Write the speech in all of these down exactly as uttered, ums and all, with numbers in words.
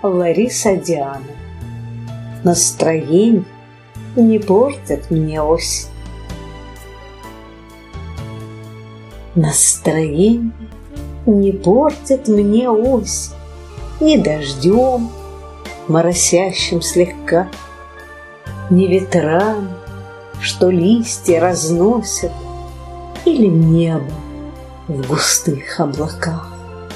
Лариса Диана. Настроение не портит мне осень. Настроение не портит мне осень ни дождем, моросящим слегка, ни ветрами, что листья разносят, или небо в густых облаках.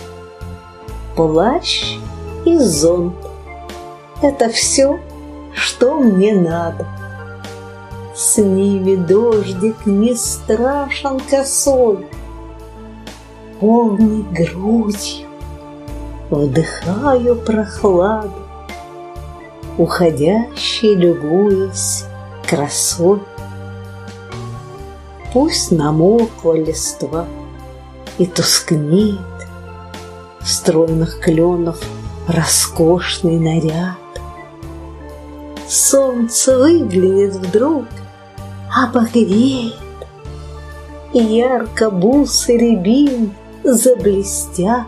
Плащ и зонт — это все, что мне надо. С ними дождик не страшен косой. Полной грудью вдыхаю прохладу, уходящей, любуясь красой. Пусть намокла листва и тускнеет стройных кленов роскошный наряд. Солнце выглянет вдруг, обогреет, и ярко бусы рябин заблестят.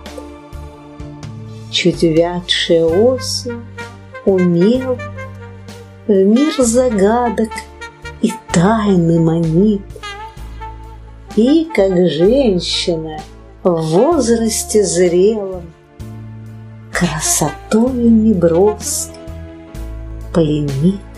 Чуть увядшая осень умело в мир загадок и тайны манит. И, как женщина в возрасте зрелом, красотою неброской пленит.